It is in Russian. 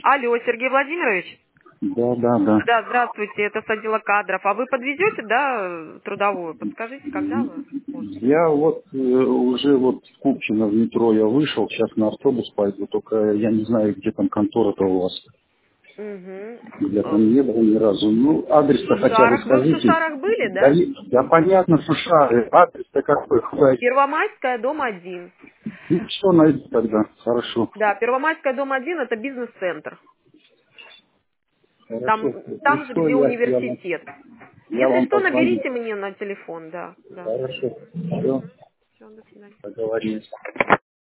Алло, Сергей Владимирович? Да. Да, здравствуйте, это с отдела кадров. А вы подвезете, да, трудовую? Подскажите, когда вы можете? Я вот уже вот в Купчино в метро я вышел, сейчас на автобус пойду, только я не знаю, где там контора-то у вас. Я Угу. там не был ни разу. Ну, В адрес-то хотя бы Шушарах. Вы в скажите. Шушарах были, Да, да? да понятно, Сушары. Адрес-то какой? Хватит. Первомайская, дом 1. Ну, что найду тогда? Хорошо. Да, Первомайская, дом 1 это бизнес-центр. Хорошо. Там же, Пришло, где университет. я Если вам что, позвоню. наберите мне на телефон, да. Хорошо. Все, Все, до свидания. договорились.